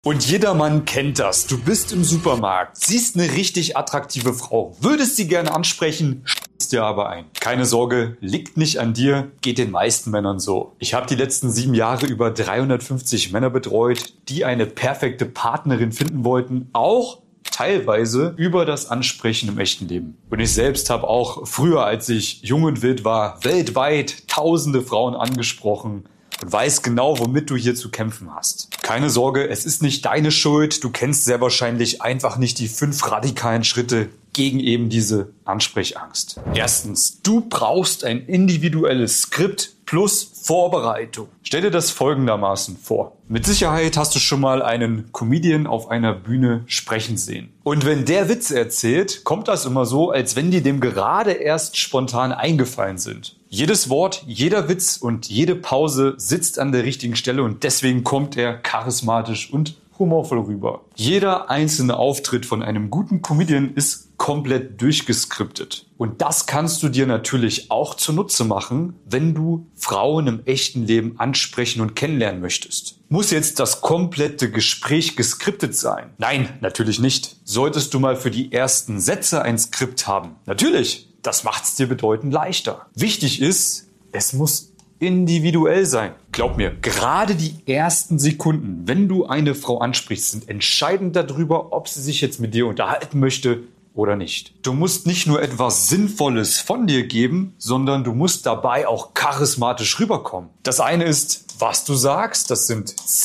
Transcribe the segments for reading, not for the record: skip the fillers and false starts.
Und jedermann kennt das. Du bist im Supermarkt, siehst eine richtig attraktive Frau, würdest sie gerne ansprechen, schießt dir aber ein. Keine Sorge, liegt nicht an dir, geht den meisten Männern so. Ich habe die letzten 7 Jahre über 350 Männer betreut, die eine perfekte Partnerin finden wollten, auch teilweise über das Ansprechen im echten Leben. Und ich selbst habe auch früher, als ich jung und wild war, weltweit tausende Frauen angesprochen und weiß genau, womit du hier zu kämpfen hast. Keine Sorge, es ist nicht deine Schuld. Du kennst sehr wahrscheinlich einfach nicht die 5 radikalen Schritte gegen eben diese Ansprechangst. Erstens, du brauchst ein individuelles Skript plus Vorbereitung. Stell dir das folgendermaßen vor. Mit Sicherheit hast du schon mal einen Comedian auf einer Bühne sprechen sehen. Und wenn der Witze erzählt, kommt das immer so, als wenn die dem gerade erst spontan eingefallen sind. Jedes Wort, jeder Witz und jede Pause sitzt an der richtigen Stelle und deswegen kommt er charismatisch und humorvoll rüber. Jeder einzelne Auftritt von einem guten Comedian ist komplett durchgeskriptet. Und das kannst du dir natürlich auch zunutze machen, wenn du Frauen im echten Leben ansprechen und kennenlernen möchtest. Muss jetzt das komplette Gespräch geskriptet sein? Nein, natürlich nicht. Solltest du mal für die ersten Sätze ein Skript haben? Natürlich. Das macht es dir bedeutend leichter. Wichtig ist, es muss individuell sein. Glaub mir, gerade die ersten Sekunden, wenn du eine Frau ansprichst, sind entscheidend darüber, ob sie sich jetzt mit dir unterhalten möchte oder nicht. Du musst nicht nur etwas Sinnvolles von dir geben, sondern du musst dabei auch charismatisch rüberkommen. Das eine ist, was du sagst, das sind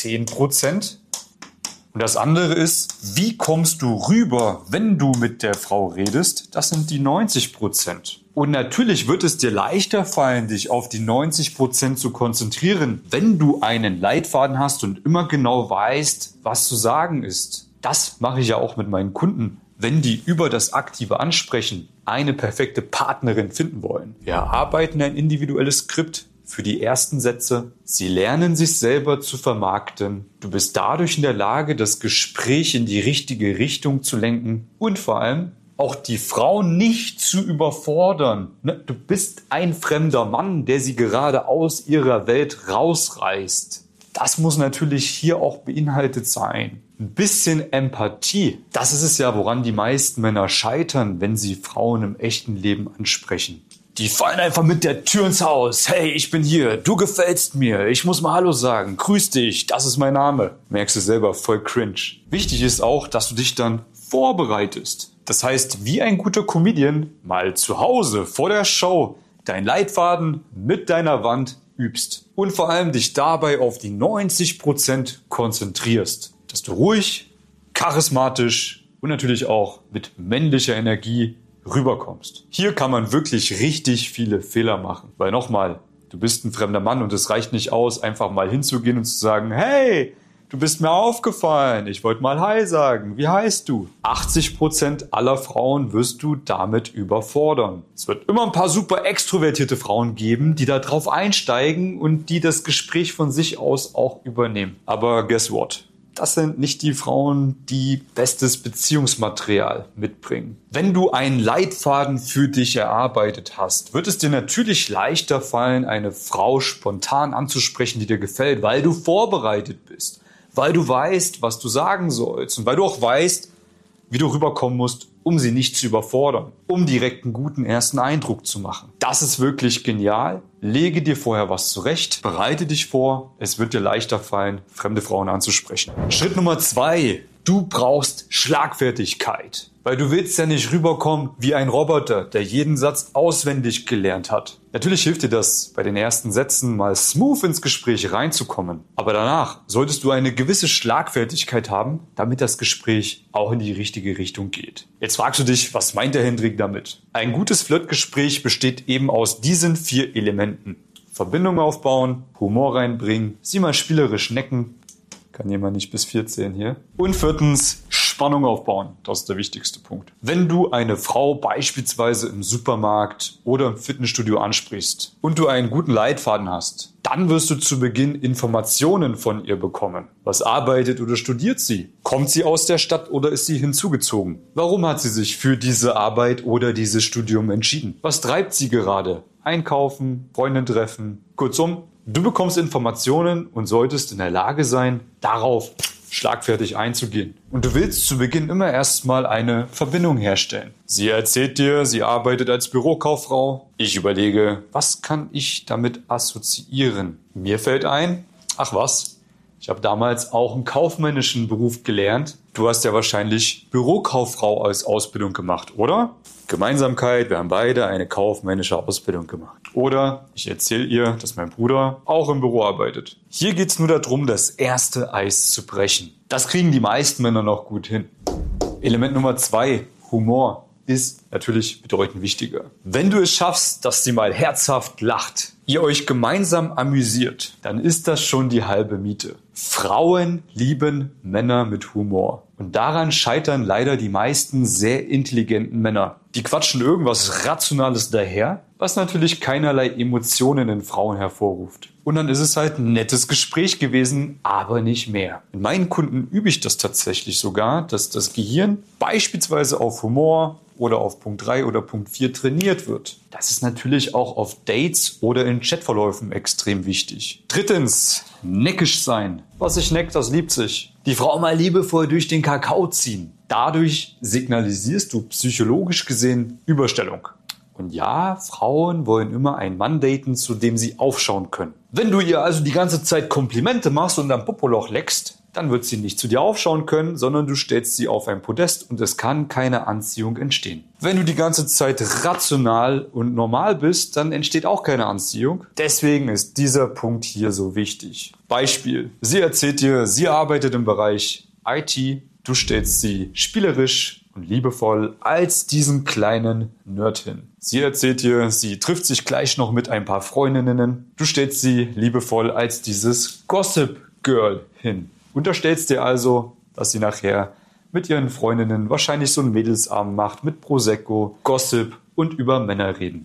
10%. Und das andere ist, wie kommst du rüber, wenn du mit der Frau redest? Das sind die 90%. Und natürlich wird es dir leichter fallen, dich auf die 90% zu konzentrieren, wenn du einen Leitfaden hast und immer genau weißt, was zu sagen ist. Das mache ich ja auch mit meinen Kunden, wenn die über das aktive Ansprechen eine perfekte Partnerin finden wollen. Wir erarbeiten ein individuelles Skript für die ersten Sätze. Sie lernen sich selber zu vermarkten. Du bist dadurch in der Lage, das Gespräch in die richtige Richtung zu lenken und vor allem auch die Frau nicht zu überfordern. Du bist ein fremder Mann, der sie gerade aus ihrer Welt rausreißt. Das muss natürlich hier auch beinhaltet sein. Ein bisschen Empathie. Das ist es ja, woran die meisten Männer scheitern, wenn sie Frauen im echten Leben ansprechen. Die fallen einfach mit der Tür ins Haus. Hey, ich bin hier. Du gefällst mir. Ich muss mal Hallo sagen. Grüß dich. Das ist mein Name. Merkst du selber, voll cringe. Wichtig ist auch, dass du dich dann vorbereitest. Das heißt, wie ein guter Comedian mal zu Hause vor der Show deinen Leitfaden mit deiner Wand übst. Und vor allem dich dabei auf die 90% konzentrierst. Dass du ruhig, charismatisch und natürlich auch mit männlicher Energie rüberkommst. Hier kann man wirklich richtig viele Fehler machen. Weil nochmal, du bist ein fremder Mann und es reicht nicht aus, einfach mal hinzugehen und zu sagen, hey, du bist mir aufgefallen, ich wollte mal Hi sagen, wie heißt du? 80% aller Frauen wirst du damit überfordern. Es wird immer ein paar super extrovertierte Frauen geben, die da drauf einsteigen und die das Gespräch von sich aus auch übernehmen. Aber guess what? Das sind nicht die Frauen, die bestes Beziehungsmaterial mitbringen. Wenn du einen Leitfaden für dich erarbeitet hast, wird es dir natürlich leichter fallen, eine Frau spontan anzusprechen, die dir gefällt, weil du vorbereitet bist, weil du weißt, was du sagen sollst und weil du auch weißt, wie du rüberkommen musst, um sie nicht zu überfordern, um direkt einen guten ersten Eindruck zu machen. Das ist wirklich genial. Lege dir vorher was zurecht, bereite dich vor. Es wird dir leichter fallen, fremde Frauen anzusprechen. Schritt Nummer 2. Du brauchst Schlagfertigkeit. Weil du willst ja nicht rüberkommen wie ein Roboter, der jeden Satz auswendig gelernt hat. Natürlich hilft dir das, bei den ersten Sätzen mal smooth ins Gespräch reinzukommen. Aber danach solltest du eine gewisse Schlagfertigkeit haben, damit das Gespräch auch in die richtige Richtung geht. Jetzt fragst du dich, was meint der Hendrik damit? Ein gutes Flirtgespräch besteht eben aus diesen 4 Elementen. Verbindung aufbauen, Humor reinbringen, sie mal spielerisch necken. Kann jemand nicht bis 4 zählen hier. Und 4. Spannung aufbauen. Das ist der wichtigste Punkt. Wenn du eine Frau beispielsweise im Supermarkt oder im Fitnessstudio ansprichst und du einen guten Leitfaden hast, dann wirst du zu Beginn Informationen von ihr bekommen. Was arbeitet oder studiert sie? Kommt sie aus der Stadt oder ist sie hinzugezogen? Warum hat sie sich für diese Arbeit oder dieses Studium entschieden? Was treibt sie gerade? Einkaufen, Freundin treffen, kurzum, du bekommst Informationen und solltest in der Lage sein, darauf schlagfertig einzugehen. Und du willst zu Beginn immer erstmal eine Verbindung herstellen. Sie erzählt dir, sie arbeitet als Bürokauffrau. Ich überlege, was kann ich damit assoziieren? Mir fällt ein, ach was, ich habe damals auch einen kaufmännischen Beruf gelernt. Du hast ja wahrscheinlich Bürokauffrau als Ausbildung gemacht, oder? Gemeinsamkeit, wir haben beide eine kaufmännische Ausbildung gemacht. Oder ich erzähle ihr, dass mein Bruder auch im Büro arbeitet. Hier geht es nur darum, das erste Eis zu brechen. Das kriegen die meisten Männer noch gut hin. Element Nummer 2, Humor, ist natürlich bedeutend wichtiger. Wenn du es schaffst, dass sie mal herzhaft lacht, ihr euch gemeinsam amüsiert, dann ist das schon die halbe Miete. Frauen lieben Männer mit Humor. Und daran scheitern leider die meisten sehr intelligenten Männer. Die quatschen irgendwas Rationales daher, was natürlich keinerlei Emotionen in Frauen hervorruft. Und dann ist es halt ein nettes Gespräch gewesen, aber nicht mehr. In meinen Kunden übe ich das tatsächlich sogar, dass das Gehirn beispielsweise auf Humor oder auf Punkt 3 oder Punkt 4 trainiert wird. Das ist natürlich auch auf Dates oder in Chatverläufen extrem wichtig. Drittens, neckisch sein. Was sich neckt, das liebt sich. Die Frau mal liebevoll durch den Kakao ziehen. Dadurch signalisierst du psychologisch gesehen Überstellung. Und ja, Frauen wollen immer einen Mann daten, zu dem sie aufschauen können. Wenn du ihr also die ganze Zeit Komplimente machst und am Popoloch leckst, dann wird sie nicht zu dir aufschauen können, sondern du stellst sie auf ein Podest und es kann keine Anziehung entstehen. Wenn du die ganze Zeit rational und normal bist, dann entsteht auch keine Anziehung. Deswegen ist dieser Punkt hier so wichtig. Beispiel. Sie erzählt dir, sie arbeitet im Bereich IT. Du stellst sie spielerisch und liebevoll als diesen kleinen Nerd hin. Sie erzählt dir, sie trifft sich gleich noch mit ein paar Freundinnen. Du stellst sie liebevoll als dieses Gossip Girl hin. Unterstellst dir also, dass sie nachher mit ihren Freundinnen wahrscheinlich so einen Mädelsabend macht mit Prosecco, Gossip und über Männer reden.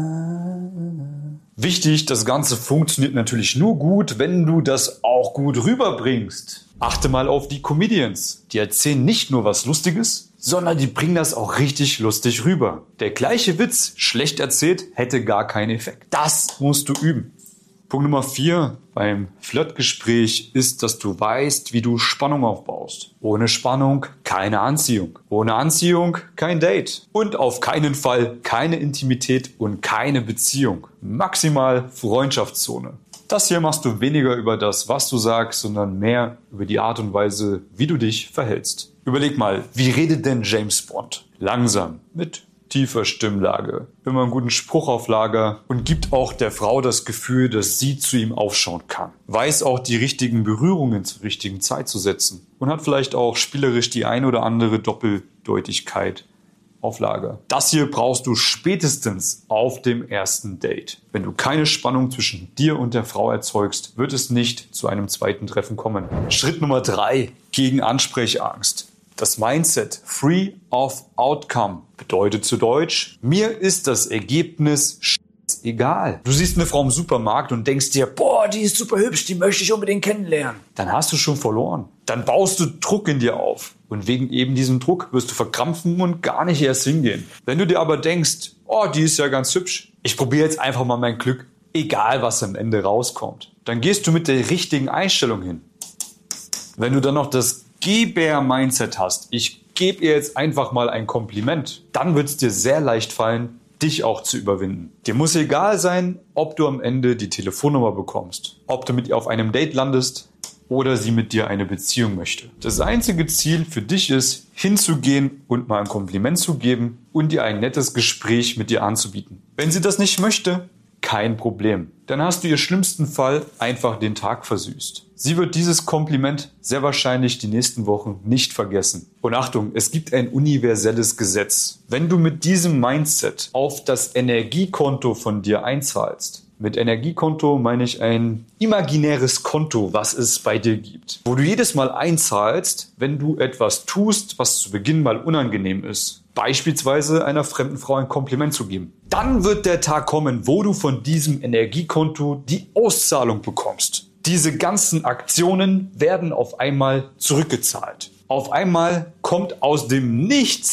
Wichtig, das Ganze funktioniert natürlich nur gut, wenn du das auch gut rüberbringst. Achte mal auf die Comedians. Die erzählen nicht nur was Lustiges, sondern die bringen das auch richtig lustig rüber. Der gleiche Witz, schlecht erzählt, hätte gar keinen Effekt. Das musst du üben. Punkt Nummer 4 beim Flirtgespräch ist, dass du weißt, wie du Spannung aufbaust. Ohne Spannung keine Anziehung. Ohne Anziehung kein Date. Und auf keinen Fall keine Intimität und keine Beziehung. Maximal Freundschaftszone. Das hier machst du weniger über das, was du sagst, sondern mehr über die Art und Weise, wie du dich verhältst. Überleg mal, wie redet denn James Bond? Langsam, mit tiefer Stimmlage, immer einen guten Spruch auf Lager und gibt auch der Frau das Gefühl, dass sie zu ihm aufschauen kann. Weiß auch die richtigen Berührungen zur richtigen Zeit zu setzen und hat vielleicht auch spielerisch die ein oder andere Doppeldeutigkeit auf Lager. Das hier brauchst du spätestens auf dem ersten Date. Wenn du keine Spannung zwischen dir und der Frau erzeugst, wird es nicht zu einem zweiten Treffen kommen. Schritt Nummer 3 gegen Ansprechangst. Das Mindset Free of Outcome bedeutet zu Deutsch, mir ist das Ergebnis egal. Du siehst eine Frau im Supermarkt und denkst dir, boah, die ist super hübsch, die möchte ich unbedingt kennenlernen. Dann hast du schon verloren. Dann baust du Druck in dir auf. Und wegen eben diesem Druck wirst du verkrampfen und gar nicht erst hingehen. Wenn du dir aber denkst, oh, die ist ja ganz hübsch, ich probiere jetzt einfach mal mein Glück, egal was am Ende rauskommt, dann gehst du mit der richtigen Einstellung hin. Wenn du dann noch das Geber-Mindset hast, ich gebe ihr jetzt einfach mal ein Kompliment, dann wird es dir sehr leicht fallen, dich auch zu überwinden. Dir muss egal sein, ob du am Ende die Telefonnummer bekommst, ob du mit ihr auf einem Date landest oder sie mit dir eine Beziehung möchte. Das einzige Ziel für dich ist, hinzugehen und mal ein Kompliment zu geben und dir ein nettes Gespräch mit ihr anzubieten. Wenn sie das nicht möchte, kein Problem. Dann hast du ihr schlimmsten Fall einfach den Tag versüßt. Sie wird dieses Kompliment sehr wahrscheinlich die nächsten Wochen nicht vergessen. Und Achtung, es gibt ein universelles Gesetz. Wenn du mit diesem Mindset auf das Energiekonto von dir einzahlst, mit Energiekonto meine ich ein imaginäres Konto, was es bei dir gibt, wo du jedes Mal einzahlst, wenn du etwas tust, was zu Beginn mal unangenehm ist. Beispielsweise einer fremden Frau ein Kompliment zu geben. Dann wird der Tag kommen, wo du von diesem Energiekonto die Auszahlung bekommst. Diese ganzen Aktionen werden auf einmal zurückgezahlt. Auf einmal kommt aus dem Nichts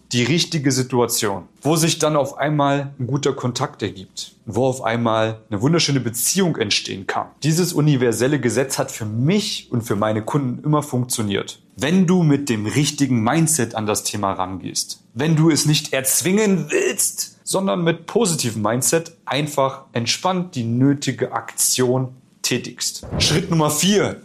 die richtige Situation, wo sich dann auf einmal ein guter Kontakt ergibt, wo auf einmal eine wunderschöne Beziehung entstehen kann. Dieses universelle Gesetz hat für mich und für meine Kunden immer funktioniert. Wenn du mit dem richtigen Mindset an das Thema rangehst, wenn du es nicht erzwingen willst, sondern mit positivem Mindset einfach entspannt die nötige Aktion tätigst. Schritt Nummer 4,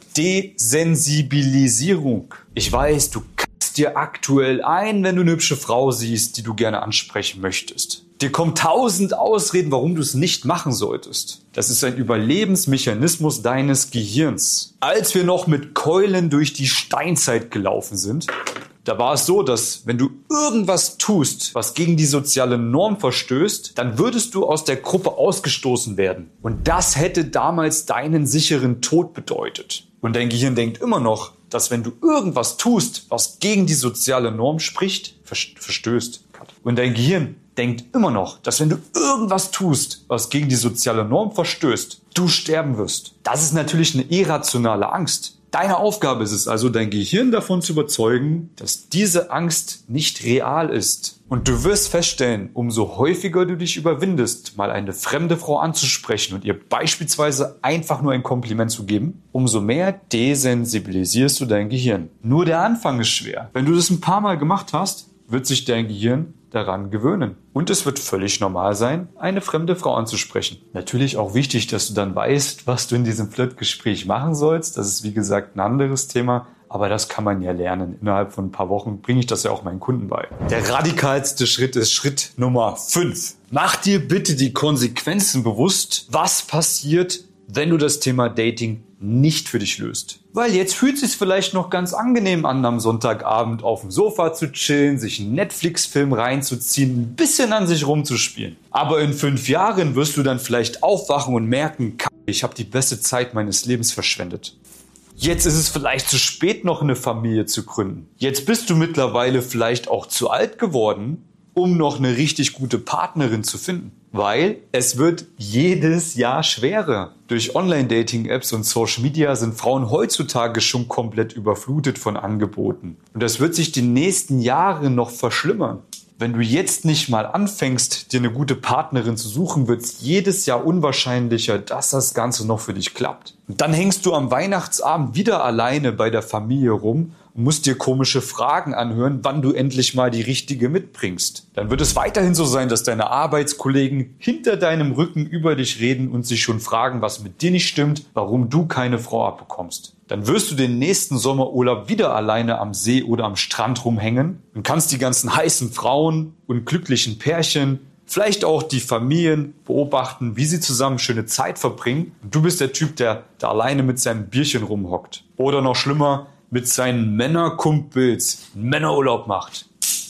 Desensibilisierung. Ich weiß, du kackst dir aktuell ein, wenn du eine hübsche Frau siehst, die du gerne ansprechen möchtest. Dir kommen 1000 Ausreden, warum du es nicht machen solltest. Das ist ein Überlebensmechanismus deines Gehirns. Als wir noch mit Keulen durch die Steinzeit gelaufen sind, da war es so, dass wenn du irgendwas tust, was gegen die soziale Norm verstößt, dann würdest du aus der Gruppe ausgestoßen werden. Und das hätte damals deinen sicheren Tod bedeutet. Und dein Gehirn denkt immer noch, dass wenn du irgendwas tust, was gegen die soziale Norm spricht, verstößt. Und dein Gehirn denkt immer noch, dass wenn du irgendwas tust, was gegen die soziale Norm verstößt, du sterben wirst. Das ist natürlich eine irrationale Angst. Deine Aufgabe ist es also, dein Gehirn davon zu überzeugen, dass diese Angst nicht real ist. Und du wirst feststellen, umso häufiger du dich überwindest, mal eine fremde Frau anzusprechen und ihr beispielsweise einfach nur ein Kompliment zu geben, umso mehr desensibilisierst du dein Gehirn. Nur der Anfang ist schwer. Wenn du das ein paar Mal gemacht hast, wird sich dein Gehirn daran gewöhnen. Und es wird völlig normal sein, eine fremde Frau anzusprechen. Natürlich auch wichtig, dass du dann weißt, was du in diesem Flirtgespräch machen sollst. Das ist wie gesagt ein anderes Thema, aber das kann man ja lernen. Innerhalb von ein paar Wochen bringe ich das ja auch meinen Kunden bei. Der radikalste Schritt ist Schritt Nummer 5. Mach dir bitte die Konsequenzen bewusst, was passiert, wenn du das Thema Dating nicht für dich löst. Weil jetzt fühlt es sich vielleicht noch ganz angenehm an, am Sonntagabend auf dem Sofa zu chillen, sich einen Netflix-Film reinzuziehen, ein bisschen an sich rumzuspielen. Aber in 5 Jahren wirst du dann vielleicht aufwachen und merken, ich habe die beste Zeit meines Lebens verschwendet. Jetzt ist es vielleicht zu spät, noch eine Familie zu gründen. Jetzt bist du mittlerweile vielleicht auch zu alt geworden, um noch eine richtig gute Partnerin zu finden. Weil es wird jedes Jahr schwerer. Durch Online-Dating-Apps und Social Media sind Frauen heutzutage schon komplett überflutet von Angeboten. Und das wird sich die nächsten Jahre noch verschlimmern. Wenn du jetzt nicht mal anfängst, dir eine gute Partnerin zu suchen, wird es jedes Jahr unwahrscheinlicher, dass das Ganze noch für dich klappt. Und dann hängst du am Weihnachtsabend wieder alleine bei der Familie rum und musst dir komische Fragen anhören, wann du endlich mal die richtige mitbringst. Dann wird es weiterhin so sein, dass deine Arbeitskollegen hinter deinem Rücken über dich reden und sich schon fragen, was mit dir nicht stimmt, warum du keine Frau abbekommst. Dann wirst du den nächsten Sommerurlaub wieder alleine am See oder am Strand rumhängen und kannst die ganzen heißen Frauen und glücklichen Pärchen, vielleicht auch die Familien beobachten, wie sie zusammen schöne Zeit verbringen. Und du bist der Typ, der da alleine mit seinem Bierchen rumhockt. Oder noch schlimmer, mit seinen Männerkumpels Männerurlaub macht.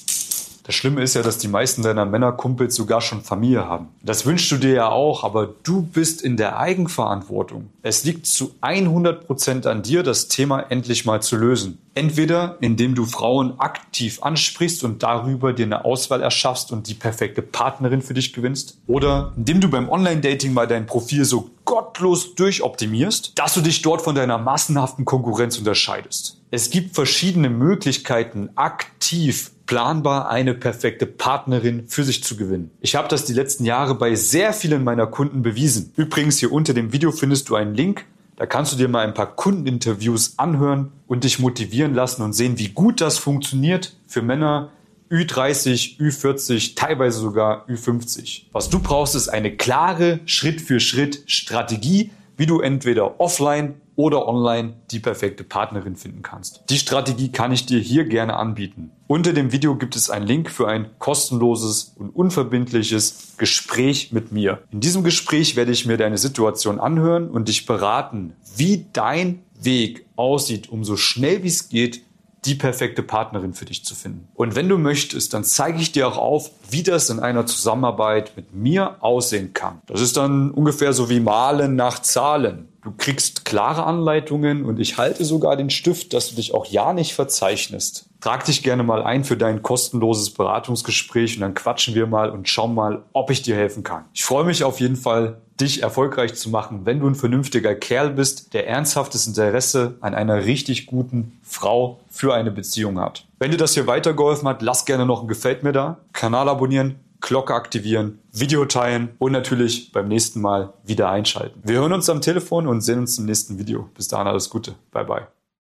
Das Schlimme ist ja, dass die meisten deiner Männerkumpels sogar schon Familie haben. Das wünschst du dir ja auch, aber du bist in der Eigenverantwortung. Es liegt zu 100% an dir, das Thema endlich mal zu lösen. Entweder indem du Frauen aktiv ansprichst und darüber dir eine Auswahl erschaffst und die perfekte Partnerin für dich gewinnst, oder indem du beim Online-Dating mal dein Profil so gottlos durchoptimierst, dass du dich dort von deiner massenhaften Konkurrenz unterscheidest. Es gibt verschiedene Möglichkeiten, aktiv planbar eine perfekte Partnerin für sich zu gewinnen. Ich habe das die letzten Jahre bei sehr vielen meiner Kunden bewiesen. Übrigens, hier unter dem Video findest du einen Link. Da kannst du dir mal ein paar Kundeninterviews anhören und dich motivieren lassen und sehen, wie gut das funktioniert für Männer Ü30, Ü40, teilweise sogar Ü50. Was du brauchst, ist eine klare Schritt-für-Schritt-Strategie, wie du entweder offline oder online die perfekte Partnerin finden kannst. Die Strategie kann ich dir hier gerne anbieten. Unter dem Video gibt es einen Link für ein kostenloses und unverbindliches Gespräch mit mir. In diesem Gespräch werde ich mir deine Situation anhören und dich beraten, wie dein Weg aussieht, um so schnell wie es geht, die perfekte Partnerin für dich zu finden. Und wenn du möchtest, dann zeige ich dir auch auf, wie das in einer Zusammenarbeit mit mir aussehen kann. Das ist dann ungefähr so wie Malen nach Zahlen. Du kriegst klare Anleitungen und ich halte sogar den Stift, dass du dich auch ja nicht verzeichnest. Trag dich gerne mal ein für dein kostenloses Beratungsgespräch und dann quatschen wir mal und schauen mal, ob ich dir helfen kann. Ich freue mich auf jeden Fall, dich erfolgreich zu machen, wenn du ein vernünftiger Kerl bist, der ernsthaftes Interesse an einer richtig guten Frau für eine Beziehung hat. Wenn dir das hier weitergeholfen hat, lass gerne noch ein Gefällt mir da, Kanal abonnieren, Glocke aktivieren, Video teilen und natürlich beim nächsten Mal wieder einschalten. Wir hören uns am Telefon und sehen uns im nächsten Video. Bis dahin alles Gute. Bye bye.